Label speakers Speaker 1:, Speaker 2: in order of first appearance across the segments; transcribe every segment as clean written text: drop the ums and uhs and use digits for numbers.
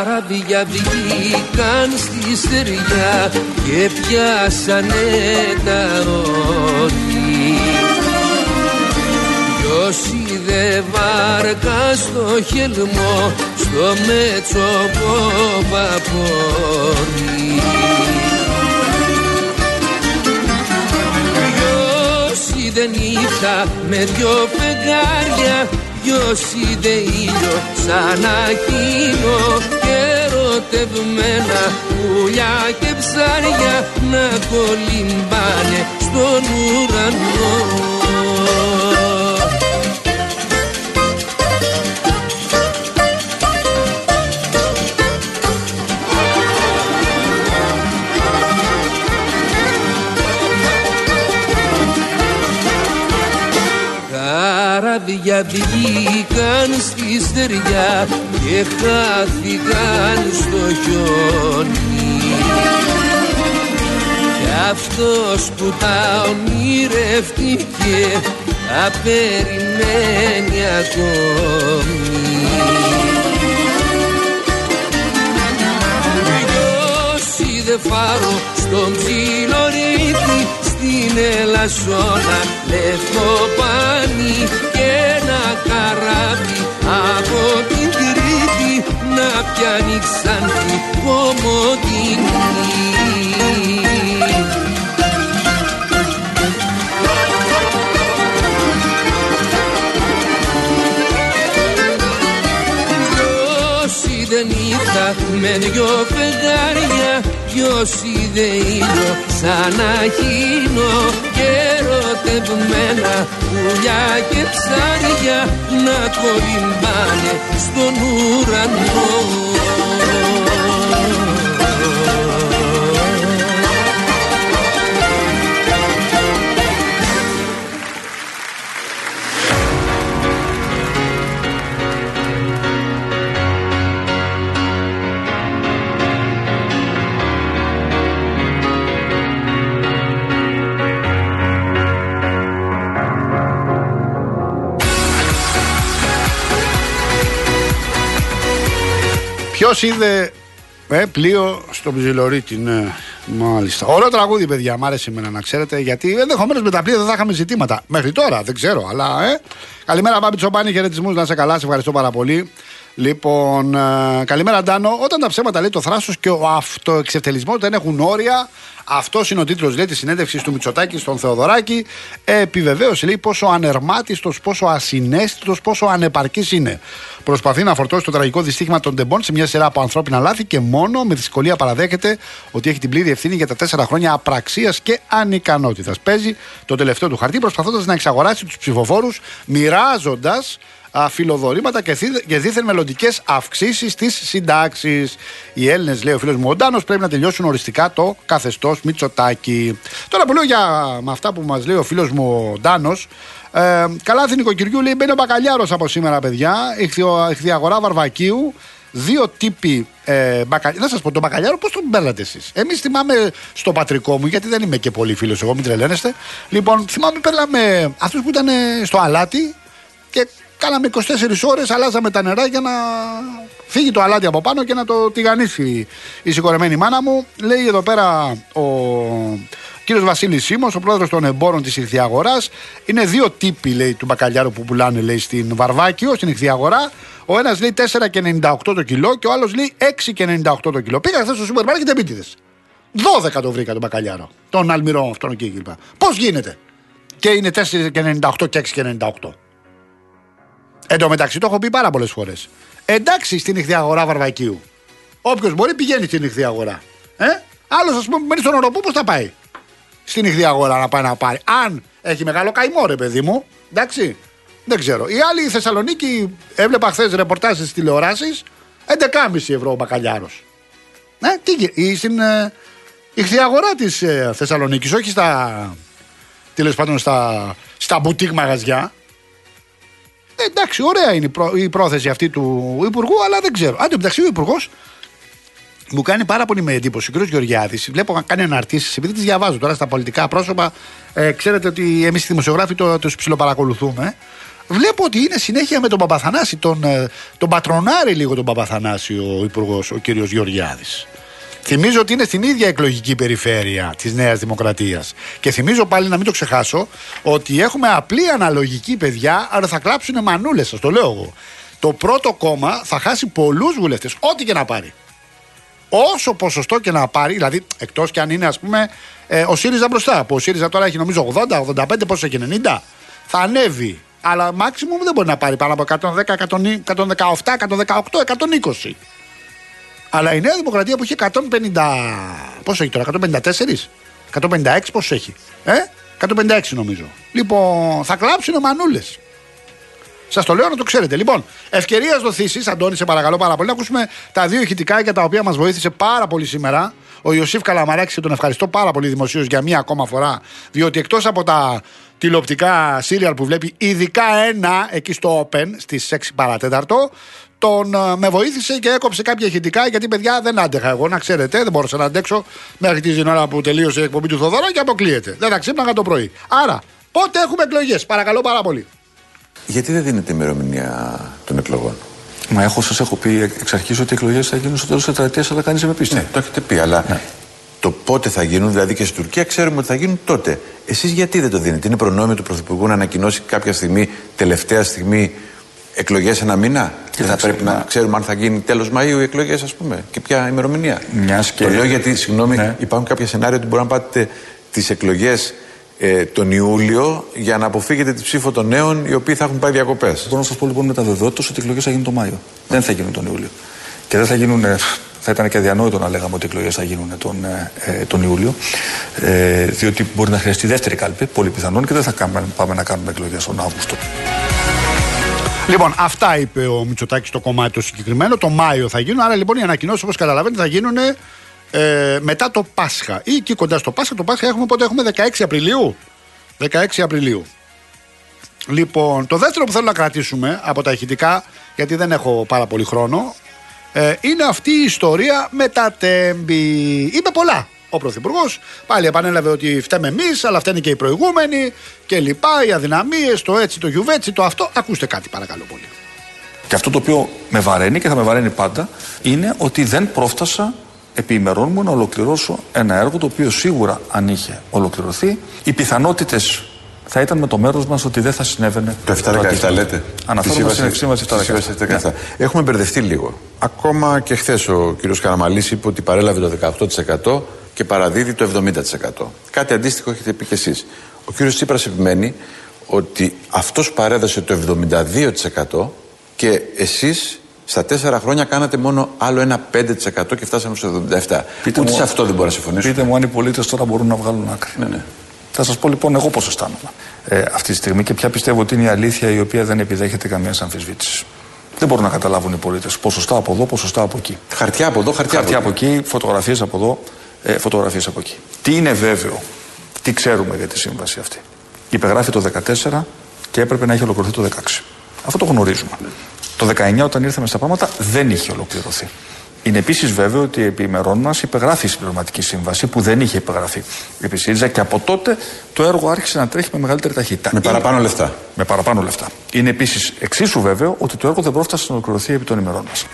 Speaker 1: καράβια βγήκαν στη στεριά και πιάσανε τα όρη. Ποιος είδε βάρκα στο χελμό, στο μέτσοπο βαπόρι. Ποιος είδε νύχτα με δυο φεγγάρια, ποιος είδε ήλιο σαν αχίνο και ερωτευμένα πουλιά και ψάρια να κολυμπάνε στον ουρανό. Καράβια βγήκαν στη στεριά και χάθηκαν στο χιόνι. Κι αυτός που τα ονειρεύτηκε τα περιμένει ακόμη. Ποιος είδε φάρο στον ψιλορίτη, στην Ελασσόνα λευκοπάνι και ένα καράβι από την Κρήτη να πιάνει Ξάνθη Κομοτηνή. Ποιος είδε νύχτα με δυο φεγγάρια, ποιος είδε ήλιο σαν αχίνο και ερωτευμένα πουλιά και ψάρια να κολυμπάνε στον ουρανό.
Speaker 2: Ποιος είδε πλοίο στο Ψιλορίτη, ναι, μάλιστα. Ωραίο τραγούδι, παιδιά, μ' άρεσε εμένα να ξέρετε, γιατί ενδεχομένως με τα πλοία δεν θα είχαμε ζητήματα. Μέχρι τώρα, δεν ξέρω, αλλά Καλημέρα, Μπάμπη Τσοπάνη, χαιρετισμούς, να είσαι καλά, σε ευχαριστώ πάρα πολύ. Λοιπόν, καλημέρα, Ντάνο. Όταν τα ψέματα, λέει, το θράσος και ο αυτοεξευτελισμός δεν έχουν όρια. Αυτός είναι ο τίτλος, λέει, της συνέντευξης του Μητσοτάκη στον Θεοδωράκη. Επιβεβαίωσε, λέει, πόσο ανερμάτιστος, πόσο ασυναίσθητος, πόσο ανεπαρκής είναι. Προσπαθεί να φορτώσει το τραγικό δυστύχημα των τεμπών σε μια σειρά από ανθρώπινα λάθη και μόνο με δυσκολία παραδέχεται ότι έχει την πλήρη ευθύνη για τα 4 χρόνια απραξίας και ανικανότητας. Παίζει το τελευταίο του χαρτί, προσπαθώντας να εξαγοράσει τους ψηφοφόρους, μοιράζοντας φιλοδορήματα και δίθεν μελλοντικές αυξήσεις στις συντάξεις. Οι Έλληνες, λέει ο φίλος μου ο Ντάνος, πρέπει να τελειώσουν οριστικά το καθεστώς Μητσοτάκη. Τώρα που λέω με αυτά που μας λέει ο φίλος μου ο Ντάνος, καλά νοικοκυριού, λέει, μπαίνει ο Μπακαλιάρος από σήμερα, παιδιά. Ηχθιαγορά Βαρβακίου. 2 τύποι να σας πω, τον Μπακαλιάρο πώς τον παίρνατε εσείς? Εμείς θυμάμαι στο πατρικό μου, γιατί δεν είμαι και πολύ φίλος εγώ, μην τρελαίνεστε. Λοιπόν, θυμάμαι παίρναμε αυτούς που ήταν στο αλάτι και κάναμε 24 ώρες, αλλάζαμε τα νερά για να φύγει το αλάτι από πάνω και να το τηγανίσει η συγχωρεμένη μάνα μου. Λέει εδώ πέρα ο κύριος Βασίλης Σίμος, ο πρόεδρος των εμπόρων της Ηχθιαγοράς. Είναι 2 τύποι, λέει, του Μπακαλιάρου που πουλάνε, λέει, στην Βαρβάκιο, στην Ηχθιαγορά. Ο ένας λέει 4,98 το κιλό και ο άλλος λέει 6,98 το κιλό. Πήγα χθες στο σούπερ μάρκετ, επίτηδες. 12 το βρήκα τον Μπακαλιάρο. Τον αλμυρό αυτόν εκεί κλπ. Πώς γίνεται? Και είναι 4,98 και 6,98. Εν τω μεταξύ το έχω πει πάρα πολλές φορές. Εντάξει, στην Ηχθιαγορά Βαρβακίου. Όποιος μπορεί πηγαίνει στην Ηχθιαγορά. Άλλος, ας πούμε, μένει στον Οροπού, πώς θα πάει στην Ηχθιαγορά να πάει να πάρει? Αν έχει μεγάλο καημό, ρε παιδί μου. Εντάξει. Δεν ξέρω. Η άλλη, η Θεσσαλονίκη, έβλεπα χθες ρεπορτάζ στις τηλεοράσεις, 11,5 ευρώ ο Μπακαλιάρος. Στην Ηχθιαγορά της Θεσσαλονίκης, όχι τέλος πάντων στα μπουτίκ μαγαζιά. Εντάξει, ωραία είναι η πρόθεση αυτή του Υπουργού, αλλά δεν ξέρω. Αν το μεταξύ, ο Υπουργός μου κάνει πάρα πολύ με εντύπωση. Ο κ. Γεωργιάδης, βλέπω να κάνει αναρτήσεις, επειδή τις διαβάζω τώρα στα πολιτικά πρόσωπα. Ξέρετε ότι εμείς οι δημοσιογράφοι τους ψιλοπαρακολουθούμε. Βλέπω ότι είναι συνέχεια με τον Παπαθανάση, τον πατρονάρει λίγο τον Παπαθανάση ο υπουργός, ο κύριος Γεωργιάδης. Θυμίζω ότι είναι στην ίδια εκλογική περιφέρεια της Νέας Δημοκρατίας. Και θυμίζω πάλι, να μην το ξεχάσω, ότι έχουμε απλή αναλογική, παιδιά, αλλά θα κλάψουν μανούλες, σας το λέω εγώ. Το πρώτο κόμμα θα χάσει πολλούς βουλευτές, ό,τι και να πάρει. Όσο ποσοστό και να πάρει, δηλαδή εκτός και αν είναι, ας πούμε, ο ΣΥΡΙΖΑ μπροστά. Που ο ΣΥΡΙΖΑ τώρα έχει νομίζω 80, 85, πόσο έχει, 90. Θα ανέβει. Αλλά maximum δεν μπορεί να πάρει πάνω από 110, 117, 118, 120. Αλλά η Νέα Δημοκρατία που έχει 150. Πόσο έχει τώρα, 154, 156, πόσο έχει. 156 νομίζω. Λοιπόν, θα κλάψουν οι μανούλες. Σας το λέω να το ξέρετε. Λοιπόν, ευκαιρία δοθήσεις, Αντώνη, σε παρακαλώ πάρα πολύ, να ακούσουμε τα δύο ηχητικά για τα οποία μας βοήθησε πάρα πολύ σήμερα ο Ιωσήφ Καλαμαράκης, και τον ευχαριστώ πάρα πολύ δημοσίως για μία ακόμα φορά, διότι εκτός από τα τηλεοπτικά σύριαλ που βλέπει, ειδικά ένα εκεί στο Open στις 6 παρατέταρτο, με βοήθησε και έκοψε κάποια ηχητικά, γιατί παιδιά δεν άντεχα εγώ, να ξέρετε, δεν μπορούσα να αντέξω μέχρι την ώρα που τελείωσε η εκπομπή του Θοδωρά και αποκλείεται. Δεν τα ξύπναγα το πρωί. Άρα, πότε έχουμε εκλογές, παρακαλώ πάρα πολύ.
Speaker 3: Γιατί δεν δίνεται ημερομηνία των εκλογών?
Speaker 4: Μα σας έχω πει εξ αρχής ότι οι εκλογές θα γίνουν στο τέλος της τετραετίας, αλλά κανείς δεν με πίστευε.
Speaker 3: Ναι, το έχετε πει, αλλά ναι. Το πότε θα γίνουν, δηλαδή και στην Τουρκία ξέρουμε ότι θα γίνουν τότε. Εσείς γιατί δεν το δίνετε? Είναι προνόμιο του Πρωθυπουργού να ανακοινώσει κάποια στιγμή, τελευταία στιγμή, εκλογές ένα μήνα? Και θα πρέπει να ξέρουμε αν θα γίνει τέλος Μαΐου οι εκλογές, ας πούμε, και ποια ημερομηνία. Το λέω γιατί, συγγνώμη, υπάρχουν κάποια σενάρια ότι μπορεί να πάτε τις εκλογές τον Ιούλιο για να αποφύγετε τη ψήφο των νέων, οι οποίοι θα έχουν πάει διακοπές.
Speaker 4: Μπορώ να σας πω λοιπόν με τα βεβαιότητα ότι οι εκλογές θα γίνουν τον Μάιο. Δεν θα γίνουν τον Ιούλιο. Και δεν θα γίνουν. Θα ήταν και αδιανόητο να λέγαμε ότι οι εκλογές θα γίνουν τον Ιούλιο. Διότι μπορεί να χρειαστεί δεύτερη κάλπη, πολύ πιθανόν, και δεν θα πάμε να κάνουμε εκλογές τον Αύγουστο.
Speaker 2: Λοιπόν, αυτά είπε ο Μητσοτάκης στο κομμάτι το συγκεκριμένο. Το Μάιο θα γίνουν. Άρα λοιπόν οι ανακοινώσεις, όπως καταλαβαίνετε, θα γίνουν μετά το Πάσχα ή εκεί κοντά στο Πάσχα. Το Πάσχα έχουμε πότε? Έχουμε 16 Απριλίου. 16 Απριλίου. Λοιπόν, το δεύτερο που θέλω να κρατήσουμε από τα ηχητικά, γιατί δεν έχω πάρα πολύ χρόνο, είναι αυτή η ιστορία με τα τέμπη. Είπε πολλά ο Πρωθυπουργός. Πάλι επανέλαβε ότι φταίμε εμείς, αλλά φταίνε και οι προηγούμενοι και λοιπά, οι αδυναμίες, το έτσι, το γιουβέτσι, το αυτό. Ακούστε κάτι, παρακαλώ πολύ.
Speaker 4: Και αυτό το οποίο με βαραίνει και θα με βαραίνει πάντα είναι ότι δεν πρόφτασα επί ημερών μου να ολοκληρώσω ένα έργο το οποίο σίγουρα, αν είχε ολοκληρωθεί, οι πιθανότητες θα ήταν με το μέρος μας ότι δεν θα συνέβαινε.
Speaker 3: Το 7-17 λέτε.
Speaker 4: Αναφέρομαι στην σύμβαση 7-17.
Speaker 3: Ναι. Έχουμε μπερδευτεί λίγο. Ακόμα και χθες ο κ. Καραμαλής είπε ότι παρέλαβε το 18% και παραδίδει το 70%. Κάτι αντίστοιχο έχετε πει κι εσείς. Ο κ. Τσίπρας επιμένει ότι αυτός παρέδωσε το 72% και εσείς στα 4 χρόνια κάνατε μόνο άλλο ένα 5% και φτάσαμε στο 77%. Ούτε σε αυτό δεν μπορώ να συμφωνήσω.
Speaker 4: Πείτε μου αν οι πολίτες τώρα μπορούν να βγάλουν άκρη.
Speaker 3: Ναι.
Speaker 4: Θα σας πω λοιπόν εγώ πώς αισθάνομαι αυτή τη στιγμή και ποια πιστεύω ότι είναι η αλήθεια η οποία δεν επιδέχεται καμία αμφισβήτηση. Δεν μπορούν να καταλάβουν οι πολίτες ποσοστά από εδώ, ποσοστά από εκεί.
Speaker 3: Χαρτιά από εδώ, χαρτιά
Speaker 4: από εκεί, φωτογραφίες από εδώ, φωτογραφίες από εκεί. Τι είναι βέβαιο, τι ξέρουμε για τη σύμβαση αυτή? Υπεγράφει το 2014 και έπρεπε να έχει ολοκληρωθεί το 2016. Αυτό το γνωρίζουμε. Το 19 όταν ήρθαμε στα πράγματα δεν είχε ολοκληρωθεί. Είναι επίσης βέβαιο ότι επί ημερών μας υπεγράφει η συμπληρωματική σύμβαση που δεν είχε υπεγραφεί επί ΣΥΡΙΖΑ και από τότε το έργο άρχισε να τρέχει με μεγαλύτερη ταχύτητα.
Speaker 3: Με παραπάνω λεφτά.
Speaker 4: Με παραπάνω λεφτά. Είναι επίσης εξίσου βέβαιο ότι το έργο δεν πρόφτασε να ολοκληρωθεί επί των ημερών μας.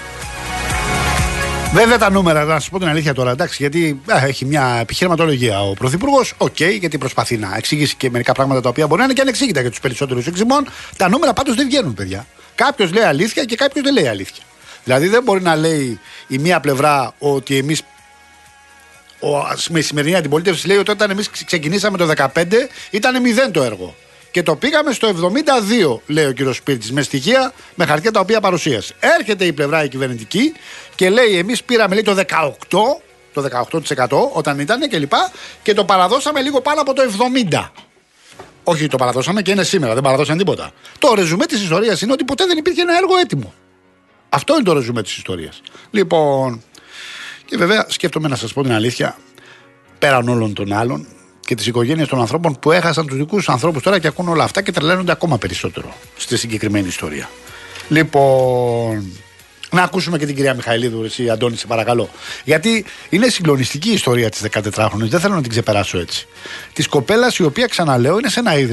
Speaker 2: Βέβαια τα νούμερα, να σας πω την αλήθεια τώρα, εντάξει, γιατί έχει μια επιχειρηματολογία ο Πρωθυπουργός, γιατί προσπαθεί να εξηγήσει και μερικά πράγματα τα οποία μπορεί να είναι και ανεξήγητα για τους περισσότερους εξημών. Τα νούμερα πάντως δεν βγαίνουν, παιδιά. Κάποιος λέει αλήθεια και κάποιος δεν λέει αλήθεια. Δηλαδή δεν μπορεί να λέει η μία πλευρά ότι εμείς, με η σημερινή αντιπολίτευση λέει ότι όταν εμείς ξεκινήσαμε το 2015 ήταν 0 το έργο. Και το πήγαμε στο 72, λέει ο κύριος Σπίρτης, με στοιχεία, με χαρτιά τα οποία παρουσίασε. Έρχεται η πλευρά η κυβερνητική και λέει εμείς πήραμε λέει, το 18% όταν ήταν και λοιπά και το παραδώσαμε λίγο πάνω από το 70%. Όχι, το παραδώσαμε και είναι σήμερα, δεν παραδώσαν τίποτα. Το ρεζουμέ της ιστορίας είναι ότι ποτέ δεν υπήρχε ένα έργο έτοιμο. Αυτό είναι το ρεζουμέ της ιστορίας. Λοιπόν, και βέβαια σκέφτομαι να σας πω την αλήθεια, πέραν όλων των άλλων και τις οικογένειες των ανθρώπων που έχασαν τους δικούς τους ανθρώπους τώρα και ακούν όλα αυτά και τρελαίνονται ακόμα περισσότερο στη συγκεκριμένη ιστορία. Λοιπόν, να ακούσουμε και την κυρία Μιχαηλίδου, εσύ Αντώνη, σε παρακαλώ. Γιατί είναι συγκλονιστική η ιστορία της 14χρονης, δεν θέλω να την ξεπεράσω έτσι. Της κοπέλας η οποία, ξαναλέω, είναι σε ένα ίδρυμα,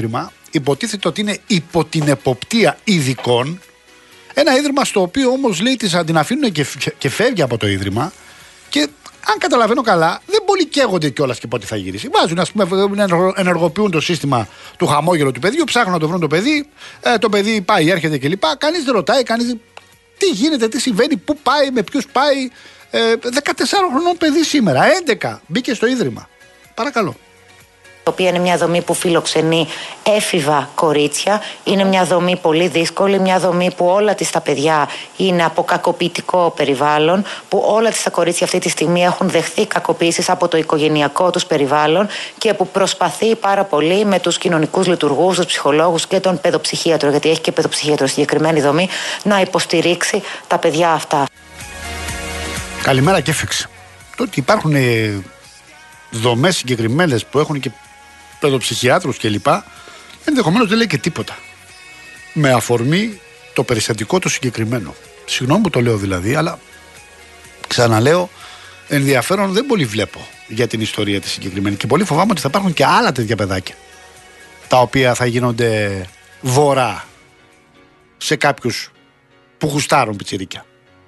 Speaker 2: υποτίθεται ότι είναι υπό την εποπτεία ειδικών. Ένα ίδρυμα στο οποίο όμως λέει την αφήνουν και φεύγει από το ίδρυμα. Και αν καταλαβαίνω καλά, δεν πολύ καίγονται κιόλας και πότε θα γυρίσει. Βάζουν, ας πούμε, ενεργοποιούν το σύστημα του χαμόγελου του παιδιού, ψάχνουν να το βρουν το παιδί. Το παιδί πάει, έρχεται κλπ. Κανείς δεν ρωτάει, τι γίνεται, τι συμβαίνει, πού πάει, με ποιους πάει. 14 χρονών παιδί σήμερα, 11 μπήκε στο ίδρυμα. Παρακαλώ.
Speaker 5: Η οποία είναι μια δομή που φιλοξενεί έφηβα κορίτσια. Είναι μια δομή πολύ δύσκολη, μια δομή που όλα της τα παιδιά είναι από κακοποιητικό περιβάλλον, που όλα της τα κορίτσια αυτή τη στιγμή έχουν δεχθεί κακοποίησεις από το οικογενειακό τους περιβάλλον και που προσπαθεί πάρα πολύ με τους κοινωνικούς λειτουργούς, τους ψυχολόγους και τον παιδοψυχίατρο, γιατί έχει και παιδοψυχίατρο συγκεκριμένη δομή, να υποστηρίξει τα παιδιά αυτά.
Speaker 2: Καλημέρα και έφεξε. Το ότι υπάρχουν δομές συγκεκριμένες που έχουν και παιδοψυχιάτρους κλπ. Ενδεχομένως δεν λέει και τίποτα. Με αφορμή το περιστατικό το συγκεκριμένο. Συγγνώμη που το λέω δηλαδή, αλλά ξαναλέω, ενδιαφέρον δεν πολύ βλέπω για την ιστορία τη συγκεκριμένη. Και πολύ φοβάμαι ότι θα υπάρχουν και άλλα τέτοια παιδάκια, τα οποία θα γίνονται βορρά σε κάποιους που γουστάρουν πιτσιρίκια.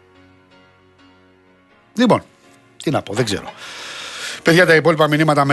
Speaker 2: Λοιπόν, τι να πω, δεν ξέρω. Παιδιά, τα υπόλοιπα μηνύματα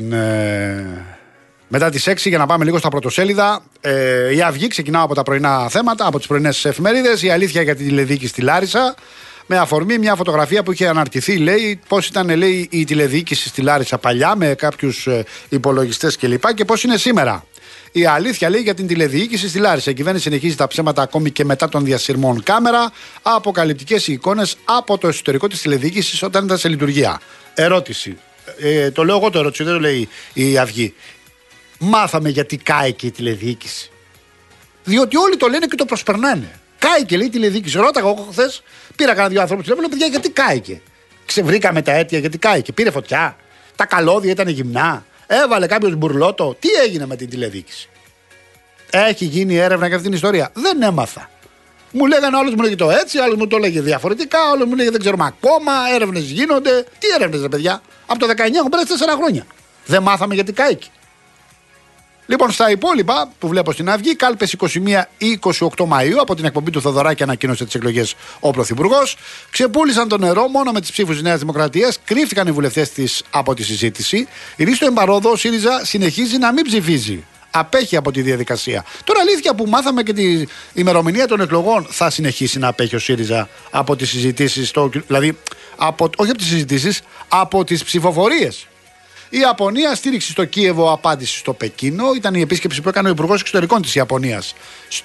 Speaker 2: μετά τις 6 για να πάμε λίγο στα πρωτοσέλιδα. Η Αυγή, ξεκινάω από τα πρωινά θέματα, από τις πρωινές εφημερίδες. Η αλήθεια για την τηλεδιοίκηση στη Λάρισα. Με αφορμή μια φωτογραφία που είχε αναρτηθεί, λέει πώς ήταν, λέει, η τηλεδιοίκηση στη Λάρισα παλιά με κάποιους υπολογιστές κλπ. Και πώς είναι σήμερα. Η αλήθεια, λέει, για την τηλεδιοίκηση στη Λάρισα. Η κυβέρνηση συνεχίζει τα ψέματα ακόμη και μετά των διασυρμών κάμερα. Αποκαλυπτικές εικόνες από το εσωτερικό της τηλεδιοίκησης όταν ήταν σε λειτουργία. Ερώτηση. Το λέω εγώ το ερώτηση, δεν το λέει η Αυγή. Μάθαμε γιατί κάηκε η τηλεδιοίκηση. Διότι όλοι το λένε και το προσπερνάνε. Κάηκε, λέει, η τηλεδιοίκηση. Ρώταγα εγώ χθες, πήρα κανένα δύο ανθρώπους τηλέφωνο, παιδιά, γιατί κάηκε. Ξεβρήκαμε τα αίτια γιατί κάηκε. Πήρε φωτιά. Τα καλώδια ήταν γυμνά. Έβαλε κάποιος μπουρλότο. Τι έγινε με την τηλεδιοίκηση. Έχει γίνει έρευνα για αυτήν την ιστορία. Δεν έμαθα. Μου λέγανε, άλλος μου λέγε το έτσι, άλλος μου το λέγε διαφορετικά, άλλος μου λέγε δεν ξέρουμε ακόμα, έρευνες γίνονται. Τι έρευνες, ρε παιδιά. Από το 19 έχουν πέρασει 4 χρόνια. Δεν μάθαμε γιατί κάηκε. Λοιπόν, στα υπόλοιπα που βλέπω στην Αυγή, κάλπες 21 ή 28 Μαΐου, από την εκπομπή του Θοδωράκη ανακοίνωσε τις εκλογές ο Πρωθυπουργός. Ξεπούλησαν το νερό μόνο με τις ψήφους της Νέας Δημοκρατίας, κρύφτηκαν οι βουλευτές της από τη συζήτηση. Η Ρίστο Εμπαρόδο, ο ΣΥΡΙΖΑ συνεχίζει να μην ψηφίζει. Απέχει από τη διαδικασία. Τώρα, αλήθεια που μάθαμε και την ημερομηνία των εκλογών, θα συνεχίσει να απέχει ο ΣΥΡΙΖΑ από τις συζητήσεις, δηλαδή όχι από τις συζητήσεις, από τις ψηφοφορίες. Η Ιαπωνία, στήριξη στο Κίεβο, απάντηση στο Πεκίνο. Ήταν η επίσκεψη που έκανε ο Υπουργός Εξωτερικών της Ιαπωνίας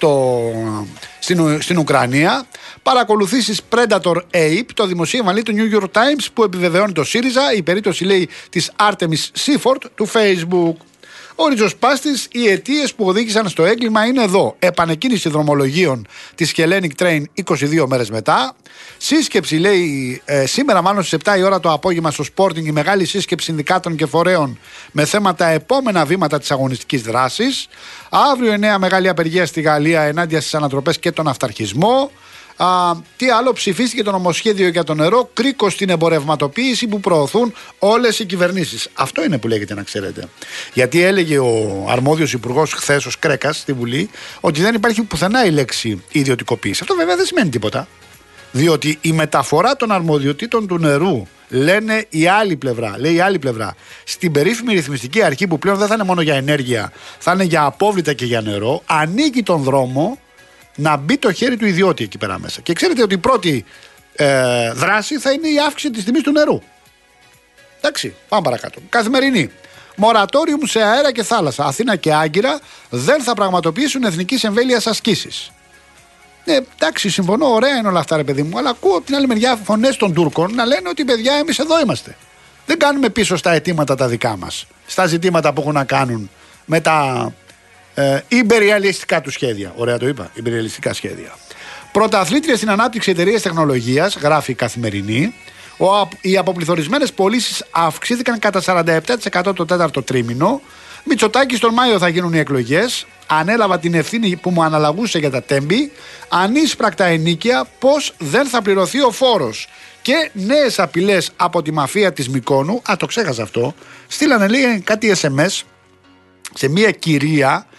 Speaker 2: στην Ουκρανία. Παρακολουθήσεις Predator Ape, το δημοσίευμα, λέει, του New York Times, που επιβεβαιώνει το ΣΥΡΙΖΑ. Η περίπτωση, λέει, της Artemis Seaford του Facebook. Ο ριζοσπάστης, οι αιτίες που οδήγησαν στο έγκλημα είναι εδώ. Επανεκκίνηση δρομολογίων της Hellenic Train 22 μέρες μετά. Σύσκεψη, λέει, σήμερα μάλλον στις 7 η ώρα το απόγευμα στο Sporting, η μεγάλη σύσκεψη συνδικάτων και φορέων με θέμα τα επόμενα βήματα της αγωνιστικής δράσης. Αύριο 9 μεγάλη απεργία στη Γαλλία ενάντια στις ανατροπές και τον αυταρχισμό. Τι άλλο, ψηφίστηκε το νομοσχέδιο για το νερό, κρίκο στην εμπορευματοποίηση που προωθούν όλες οι κυβερνήσεις. Αυτό είναι που λέγεται, να ξέρετε. Γιατί έλεγε ο αρμόδιος υπουργός χθες, ο Σκρέκας, στη Βουλή, ότι δεν υπάρχει πουθενά η λέξη ιδιωτικοποίηση. Αυτό βέβαια δεν σημαίνει τίποτα. Διότι η μεταφορά των αρμοδιοτήτων του νερού, λένε η άλλη πλευρά, λέει η άλλη πλευρά, στην περίφημη ρυθμιστική αρχή που πλέον δεν θα είναι μόνο για ενέργεια, θα είναι για απόβλητα και για νερό, ανοίγει τον δρόμο να μπει το χέρι του ιδιώτη εκεί πέρα μέσα. Και ξέρετε ότι η πρώτη δράση θα είναι η αύξηση της τιμής του νερού. Εντάξει, πάμε παρακάτω. Καθημερινή. Μορατόριουμ σε αέρα και θάλασσα. Αθήνα και Άγκυρα δεν θα πραγματοποιήσουν εθνικής εμβέλειας ασκήσεις. Εντάξει, συμφωνώ, ωραία είναι όλα αυτά, ρε παιδί μου, αλλά ακούω από την άλλη μεριά φωνές των Τούρκων να λένε ότι, παιδιά, εμείς εδώ είμαστε. Δεν κάνουμε πίσω στα αιτήματα τα δικά μας, στα ζητήματα που έχουν να κάνουν με τα υπεριαλιστικά του σχέδια. Ωραία το είπα, υπεριαλιστικά σχέδια. Πρωταθλήτρια στην ανάπτυξη εταιρείας τεχνολογίας, γράφει η Καθημερινή. Οι αποπληθωρισμένες πωλήσεις αυξήθηκαν κατά 47% το τέταρτο τρίμηνο. Μητσοτάκης τον Μάιο θα γίνουν οι εκλογές. Ανέλαβα την ευθύνη που μου αναλαγούσε για τα τέμπη. Ανίσπρακτα ενίκια, πως δεν θα πληρωθεί ο φόρος. Και νέες απειλές από τη μαφία της Μυκόνου. Το ξέχασα αυτό. Στείλανε, λέει, κάτι SMS σε μια κυρία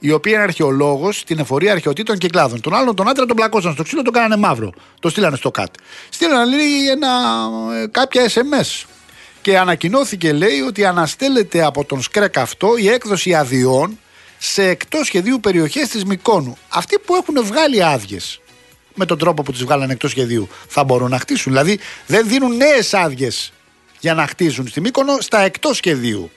Speaker 2: η οποία είναι αρχαιολόγος στην εφορία αρχαιοτήτων και κλάδων. Τον άλλον τον άντρα τον πλακώσαν στο ξύλο, τον κάνανε μαύρο. Το στείλανε στο ΚΑΤ. Στείλανε κάποια SMS. Και ανακοινώθηκε, λέει, ότι αναστέλλεται από τον ΣΚΡΕΚ αυτό η έκδοση αδειών σε εκτός σχεδίου περιοχές της Μυκόνου. Αυτοί που έχουν βγάλει άδειες με τον τρόπο που τις βγάλανε εκτός σχεδίου θα μπορούν να χτίσουν. Δηλαδή δεν δίνουν νέες άδειες για να χτίζουν στη Μύκονο στα εκτός σχεδίου.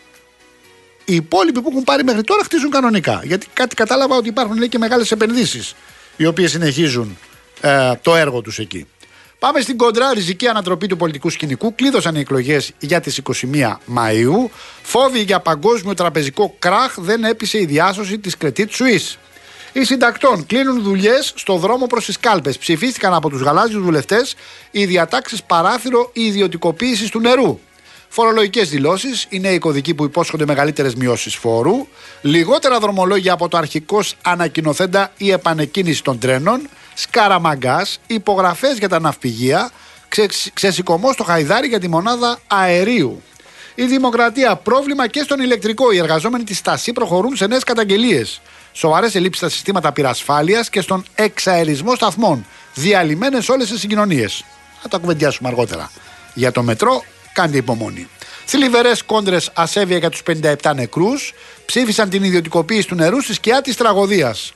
Speaker 2: Οι υπόλοιποι που έχουν πάρει μέχρι τώρα χτίζουν κανονικά. Γιατί κάτι κατάλαβα ότι υπάρχουν, λέει, και μεγάλες επενδύσεις οι οποίες συνεχίζουν το έργο τους εκεί. Πάμε στην κοντρά ριζική ανατροπή του πολιτικού σκηνικού. Κλείδωσαν οι εκλογές για τις 21 Μαΐου. Φόβοι για παγκόσμιο τραπεζικό κράχ δεν έπεισε η διάσωση της Credit Suisse. Οι συντακτών κλείνουν δουλειές στο δρόμο προς τις κάλπες. Ψηφίστηκαν από τους γαλάζιους βουλευτές οι διατάξεις παράθυρο ιδιωτικοποίησης του νερού. Φορολογικές δηλώσεις, οι νέοι κωδικοί που υπόσχονται μεγαλύτερες μειώσεις φόρου. Λιγότερα δρομολόγια από το αρχικώς ανακοινοθέντα η επανεκκίνηση των τρένων. Σκαραμαγκάς, υπογραφές για τα ναυπηγεία, ξεσηκωμός στο Χαϊδάρι για τη μονάδα αερίου. Η Δημοκρατία, πρόβλημα και στον ηλεκτρικό. Οι εργαζόμενοι της Στασί προχωρούν σε νέες καταγγελίες. Σοβαρές ελλείψεις στα συστήματα πυρασφάλειας και στον εξαερισμό σταθμών. Διαλυμένες όλες οι συγκοινωνίες. Θα τα κουβεντιάσουμε αργότερα. Για το μετρό, κάντε υπομονή. Θλιβερές κόντρες, ασέβεια για τους 57 νεκρούς. Ψήφισαν την ιδιωτικοποίηση του νερού στη σκιά της τραγωδίας.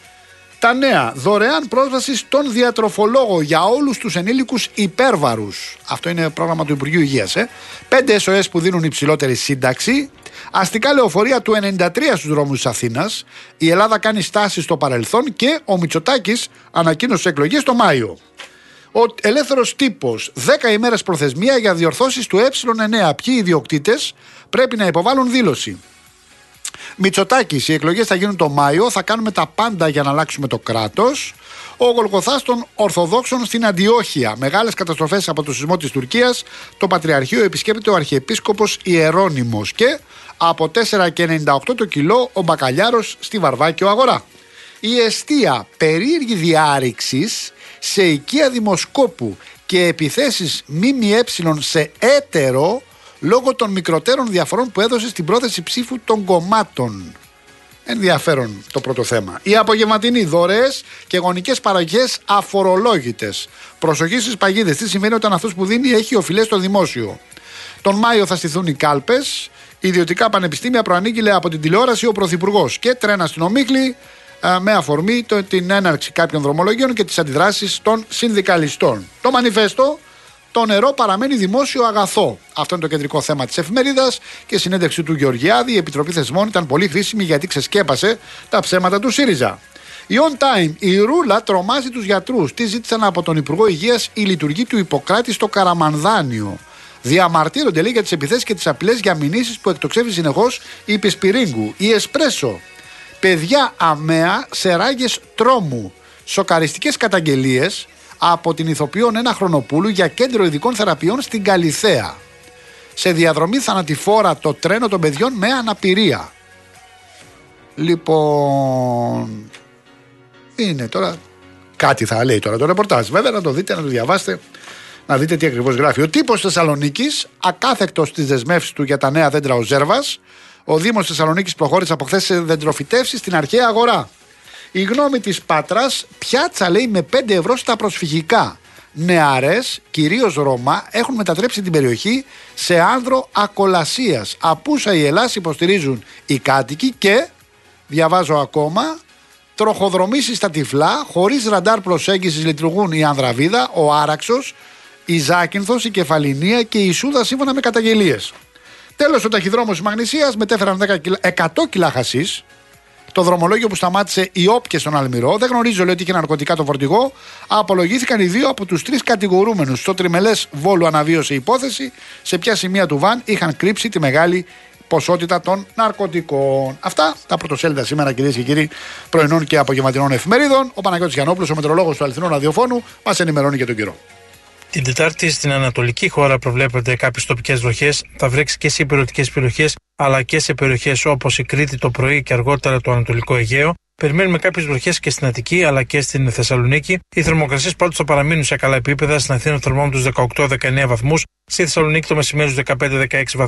Speaker 2: Τα νέα, δωρεάν πρόσβαση στον διατροφολόγο για όλους τους ενήλικους υπέρβαρους. Αυτό είναι πρόγραμμα του Υπουργείου Υγείας. 5 SOS που δίνουν υψηλότερη σύνταξη. Αστικά λεωφορεία του 93 στους δρόμους της Αθήνας. Η Ελλάδα κάνει στάση στο παρελθόν και ο Μητσοτάκης ανακοίνωσε εκλογές το Μάιο. Ο ελεύθερος τύπος, 10 ημέρες προθεσμία για διορθώσεις του Ε9. Ποιοι ιδιοκτήτες πρέπει να υποβάλουν δήλωση. Μητσοτάκης, οι εκλογές θα γίνουν το Μάιο, θα κάνουμε τα πάντα για να αλλάξουμε το κράτος. Ο Γολγοθάς των Ορθοδόξων στην Αντιόχεια. Μεγάλες καταστροφές από το σεισμό της Τουρκίας. Το Πατριαρχείο επισκέπτεται ο Αρχιεπίσκοπος Ιερώνυμος. Και από 4,98 το κιλό ο μπακαλιάρος στη Βαρβάκιο αγορά. Η εστία, περίεργη διάρρηξης σε οικία δημοσκόπου και επιθέσεις ΜΜΕ σε έτερο λόγω των μικροτέρων διαφορών που έδωσε στην πρόθεση ψήφου των κομμάτων. Ενδιαφέρον το πρώτο θέμα. Οι απογευματινοί δωρεές και γονικές παραγές αφορολόγητες. Προσοχή στις παγίδες. Τι σημαίνει όταν αυτός που δίνει έχει οφειλές στο δημόσιο. Τον Μάιο θα στηθούν οι κάλπες. Ιδιωτικά πανεπιστήμια προανήγγειλε από την τηλεόραση ο Πρωθυπουργός. Και τρένα στην Ομίχλη με αφορμή την έναρξη κάποιων δρομολογίων και τις αντιδράσεις των συνδικαλιστών. Το μανιφέστο. Το νερό παραμένει δημόσιο αγαθό. Αυτό είναι το κεντρικό θέμα της εφημερίδας και συνέντευξη του Γεωργιάδη. Η Επιτροπή Θεσμών ήταν πολύ χρήσιμη γιατί ξεσκέπασε τα ψέματα του ΣΥΡΙΖΑ. Η On Time, η Ρούλα τρομάζει τους γιατρούς. Τι ζήτησαν από τον Υπουργό Υγείας οι λειτουργοί του Ιπποκράτη στο Καραμανδάνιο. Διαμαρτύρονται, λέει, για τις επιθέσεις και τις απειλές για μηνύσεις που εκτοξεύει συνεχώς η Πισπυρίγκου. Η Εσπρέσο. Παιδιά αμαία σε ράγες τρόμου. Σοκαριστικές καταγγελίες από την ηθοποιόν Ένα Χρονοπούλου για κέντρο ειδικών θεραπείων στην Καλιθέα. Σε διαδρομή θανατηφόρα το τρένο των παιδιών με αναπηρία. Λοιπόν, είναι τώρα, κάτι θα λέει τώρα το ρεπορτάζ. Βέβαια να το δείτε, να το διαβάσετε, να δείτε τι ακριβώς γράφει. Ο τύπος Θεσσαλονίκης, ακάθεκτος στις δεσμεύσεις του για τα νέα δέντρα ο Ζέρβας. Ο Δήμος Θεσσαλονίκης προχώρησε από χθες σε δεντροφυτεύσεις στην αρχαία αγορά. Η γνώμη της Πάτρας, πιάτσα, λέει, με 5 ευρώ στα προσφυγικά. Νεαρές, κυρίως Ρώμα, έχουν μετατρέψει την περιοχή σε άνδρο ακολασίας. Απούσα η Ελλάς υποστηρίζουν οι κάτοικοι και, διαβάζω ακόμα, τροχοδρομήσεις στα τυφλά, χωρίς ραντάρ προσέγγισης λειτουργούν η Ανδραβίδα, ο Άραξος, η Ζάκυνθος, η Κεφαλινία και η Σούδα σύμφωνα με καταγγελίες. Τέλος, ο ταχυδρόμος της Μαγνησίας μετέφεραν 100 κιλά χασίς. Το δρομολόγιο που σταμάτησε οι όποιες στον Αλμυρό, δεν γνωρίζω, λέει, ότι είχε ναρκωτικά το φορτηγό. Απολογήθηκαν οι 2 από τους 3 κατηγορούμενους. Στο τριμελές Βόλου αναβίωσε η υπόθεση σε ποια σημεία του βαν είχαν κρύψει τη μεγάλη ποσότητα των ναρκωτικών. Αυτά τα πρωτοσέλιδα σήμερα, κυρίες και κύριοι, πρωινών και απογευματινών εφημερίδων. Ο Παναγιώτης Γιαννόπουλος, ο μετρολόγος του Αληθινού Ραδιοφώνου, μας ενημερώνει για τον καιρό.
Speaker 6: Την Τετάρτη στην ανατολική χώρα προβλέπονται κάποιες τοπικές βροχές. Θα βρέξει και σε υπηρετικές περιοχές, αλλά και σε περιοχές όπως η Κρήτη το πρωί και αργότερα το Ανατολικό Αιγαίο. Περιμένουμε κάποιες βροχές και στην Αττική αλλά και στην Θεσσαλονίκη. Οι θερμοκρασίες πάντως θα παραμείνουν σε καλά επίπεδα. Στην Αθήνα θερμόμετρους 18-19 βαθμούς. Στη Θεσσαλονίκη το μεσημέρι 15-16 βαθμούς.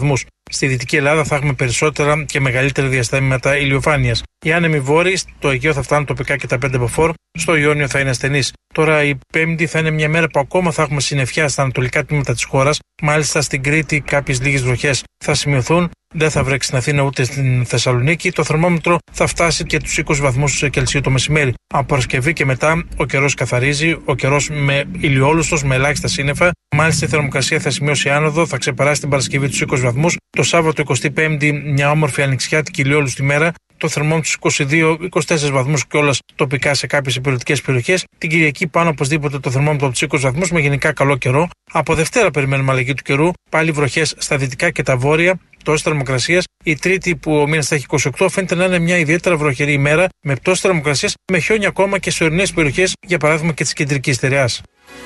Speaker 6: στη Δυτική Ελλάδα θα έχουμε περισσότερα και μεγαλύτερα διαστήματα ηλιοφάνειας. Οι άνεμοι βόρειοι στο Αιγαίο θα φτάνουν τοπικά και τα 5 μποφόρ, στο Ιόνιο θα είναι ασθενείς. Τώρα η Πέμπτη θα είναι μια μέρα που ακόμα θα έχουμε συννεφιά στα ανατολικά τμήματα της χώρας. Μάλιστα στην Κρήτη κάποιες λίγες βροχές θα σημειωθούν. Δεν θα βρέξει στην Αθήνα ούτε στην Θεσσαλονίκη. Το θερμόμετρο θα φτάσει και τους 20 βαθμούς Κελσίου το μεσημέρι. Από Παρασκευή και μετά ο καιρός καθαρίζει, ο καιρός με ηλιόλουστος, με ελάχιστα σύννεφα. Μάλιστα η θερμοκρασία θα σημειώσει άνοδο, θα ξεπεράσει την Παρασκευή τους 20 βαθμούς. Το Σάββατο 25η μια όμορφη ανοιξιάτικη ηλιόλουστη μέρα. Το θερμόμετρο στους 22-24 βαθμούς κιόλας τοπικά σε κάποιες υπηρετικές περιοχές. Την Κυριακή πάνω οπωσδήποτε το θερμόμετρο από τους 20 βαθμούς με γενικά καλό καιρό. Από Δευτέρα περιμένουμε αλλαγή του καιρού. Πάλι βροχές στα δυτικά και τα βόρεια. Πτώση θερμοκρασίας. Η Τρίτη που ο μήνας θα έχει 28 φαίνεται να είναι μια ιδιαίτερα βροχερή ημέρα με πτώση θερμοκρασίας με χιόνια ακόμα και σε ορεινές περιοχές, για παράδειγμα και της κεντρικής στερεάς.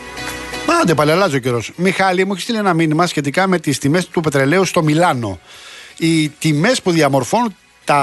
Speaker 2: Άντε πάλι αλλάζει ο καιρός. Μιχάλη, μου έχει στείλει ένα μήνυμα σχετικά με τις τιμές του πετρελαίου στο Μιλάνο. Οι τιμές που διαμορφώνουν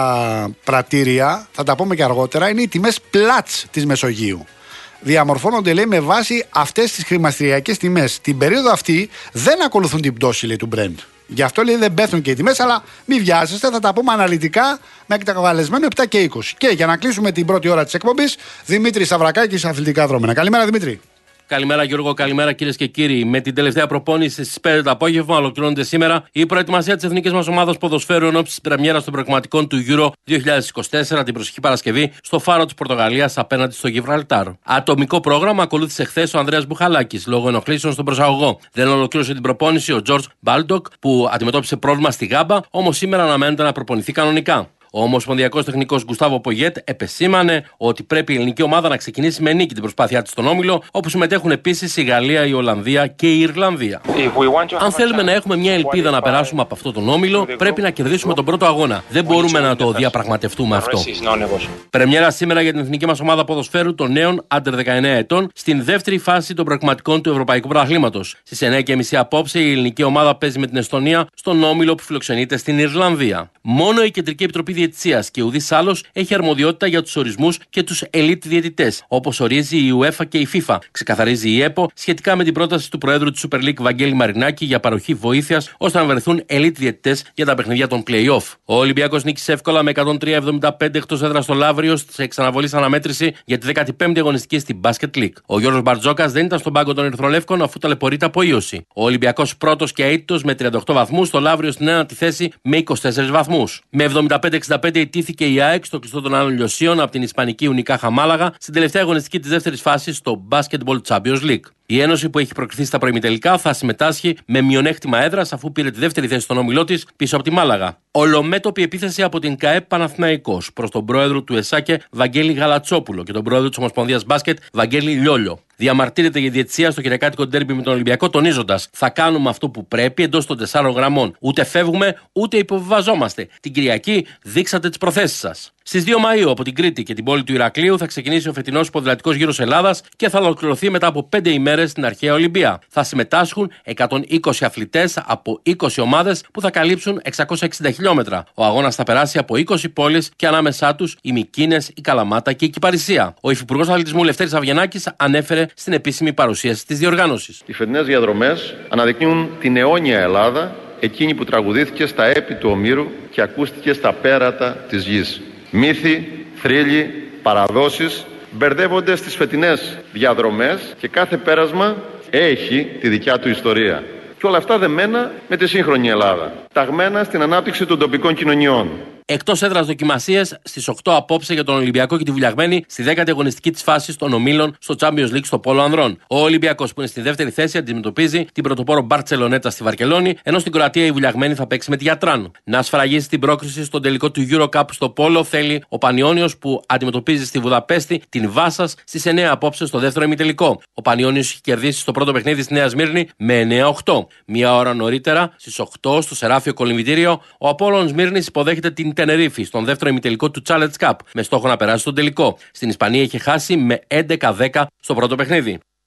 Speaker 2: τα πρατήρια, θα τα πούμε και αργότερα, είναι οι τιμές πλάτς της Μεσογείου. Διαμορφώνονται, λέει, με βάση αυτές τις χρηματιστηριακές τιμές. Την περίοδο αυτή δεν ακολουθούν την πτώση, λέει, του Brent. Γι' αυτό, λέει, δεν πέφτουν και οι τιμές, αλλά μην βιάζεστε, θα τα πούμε αναλυτικά με εκταγαλεσμένο 7 και 20. Και για να κλείσουμε την πρώτη ώρα της εκπομπής, Δημήτρη Σαβρακάκης, Αθλητικά Δρόμενα. Καλημέρα, Δημήτρη.
Speaker 7: Καλημέρα Γιώργο, καλημέρα κυρίες και κύριοι. Με την τελευταία προπόνηση στις 5 το απόγευμα ολοκληρώνεται σήμερα η προετοιμασία της εθνικής μας ομάδας ποδοσφαίρου εν ώψη της πρεμιέρας των προγραμματικών του Euro 2024 την προσεχή Παρασκευή στο Φάρο της Πορτογαλίας απέναντι στο Γιβραλτάρ. Ατομικό πρόγραμμα ακολούθησε χθες ο Ανδρέας Μπουχαλάκης λόγω ενοχλήσεων στον προσαγωγό. Δεν ολοκλήρωσε την προπόνηση ο Τζορτζ Μπάλντοκ που αντιμετώπισε πρόβλημα στη γάμπα, όμως σήμερα αναμένεται να προπονηθεί κανονικά. Ο Ομοσπονδιακός Τεχνικός Γκουστάβο Πογιέτ επεσήμανε ότι πρέπει η ελληνική ομάδα να ξεκινήσει με νίκη την προσπάθειά της στον όμιλο, όπου συμμετέχουν επίσης η Γαλλία, η Ολλανδία και η Ιρλανδία. Αν θέλουμε να έχουμε μια ελπίδα να περάσουμε από αυτό τον όμιλο, πρέπει να κερδίσουμε τον πρώτο αγώνα. Δεν μπορούμε να το διαπραγματευτούμε αυτό. Πρεμιέρα σήμερα για την εθνική μας ομάδα ποδοσφαίρου των νέων under 19 ετών στην δεύτερη φάση των προγραμματικών του Ευρωπαϊκού Πρωταθλήματος. Στις 9:30 απόψε η ελληνική ομάδα παίζει με την Εστονία στον όμιλο που φιλοξενείται στην Ιρλανδία. Μόνο η Κεντρική Επιτροπή Διαιτησίας και ουδής άλλος έχει αρμοδιότητα για τους ορισμούς και τους elite διαιτητές, όπως ορίζει η UEFA και η FIFA. Ξεκαθαρίζει η ΕΠΟ σχετικά με την πρόταση του Προέδρου της Super League Βαγγέλη Μαρινάκη για παροχή βοήθειας ώστε να βρεθούν elite διαιτητές για τα παιχνίδια των play-off. Ο Ολυμπιακός νίκησε εύκολα με 103-75 εκτός έδρας στο Λαύριο σε εξαναβολής αναμέτρηση για τη 15η αγωνιστική στην Basket League. Ο Γιώργος Μπαρτζόκας δεν ήταν στον πάγκο των Ερυθρολεύκων αφού ταλαιπωρείται από ίωση. Ο Ολυμπιακός πρώτος και αίτητος με 38 βαθμούς, το Λαύριο στην ένατη θέση με 24 βαθμούς. Με 75-65 ιτήθηκε η ΑΕΚ στο κλειστό των Άλλων Λιωσίων από την Ισπανική Ουνικάχα Μάλαγα στην τελευταία αγωνιστική της δεύτερης φάσης στο Basketball Champions League. Η Ένωση που έχει προκριθεί στα προημιτελικά θα συμμετάσχει με μειονέκτημα έδρας αφού πήρε τη δεύτερη θέση στον όμιλό της πίσω από τη Μάλαγα. Ολομέτωπη επίθεση από την ΚΑΕΠ Παναθηναϊκός προς τον πρόεδρο του ΕΣΑΚΕ Βαγγέλη Γαλατσόπουλο και τον πρόεδρο της Ομοσπονδίας Μπάσκετ Βαγγέλη Λιόλιο. Διαμαρτύρεται για διαιτησία στο κυριακάτικο ντέρμπι με τον Ολυμπιακό, τονίζοντας: θα κάνουμε αυτό που πρέπει εντός των 4 γραμμών. Ούτε φεύγουμε, ούτε υποβιβαζόμαστε. Την Κυριακή δείξατε τις προθέσεις σας. Στις 2 Μαΐου από την Κρήτη και την πόλη του Ηρακλείου θα ξεκινήσει ο φετινός ποδηλατικός γύρος Ελλάδας και θα ολοκληρωθεί μετά από 5 ημέρες στην αρχαία Ολυμπία. Θα συμμετάσχουν 120 αθλητές από 20 ομάδες που θα καλύψουν 660 χιλιόμετρα. Ο αγώνας θα περάσει από 20 πόλεις και ανάμεσά τους η Μυκίνες, η Καλαμάτα και η Κυπαρισία. Ο Υφυπουργός Αθλητισμού Λευτέρης Αυγενάκης ανέφερε στην επίσημη παρουσίαση της διοργάνωσης.
Speaker 8: Οι φετινές διαδρομές αναδεικνύουν την αιώνια Ελλάδα, εκείνη που τραγουδήθηκε στα έπι του Ομήρου και ακούστηκε στα πέρατα της γης. Μύθοι, θρύλοι, παραδόσεις μπερδεύονται στις φετινές διαδρομές και κάθε πέρασμα έχει τη δικιά του ιστορία. Και όλα αυτά δεμένα με τη σύγχρονη Ελλάδα, ταγμένα στην ανάπτυξη των τοπικών κοινωνιών.
Speaker 7: Εκτός έδρας δοκιμασίες στις 8 απόψε για τον Ολυμπιακό και τη Βουλιαγμένη στη 10η αγωνιστική της φάσης των ομίλων στο Champions League στο Πόλο Ανδρών. Ο Ολυμπιακός που είναι στη δεύτερη θέση αντιμετωπίζει την πρωτοπόρο Μπαρτσελονέτα στη Βαρκελόνη, ενώ στην Κροατία η Βουλιαγμένη θα παίξει με τη Γιατράν. Να σφραγίσει την πρόκριση στον τελικό του Euro Cup στο Πόλο θέλει ο Πανιόνιος που αντιμετωπίζει στη Βουδαπέστη την Βάσας στις 9 απόψε στο δεύτερο ημιτελικό. Ο Πανιόνιος έχει κερδίσει στο πρώτο παιχνίδι στη Νέα Σμύρνη με 9-8. Μία ώρα νωρίτερα στις 8 στο Σεράφιο Κολυμβητήριο ο Απόλλων Σμύρνης υποδέχεται την Τενερίφη στον δεύτερο ημιτελικό του Challenge Cup με στόχο να περάσει στον τελικό. Στην Ισπανία είχε χάσει με 11-10 στο πρώτο παιχνίδι.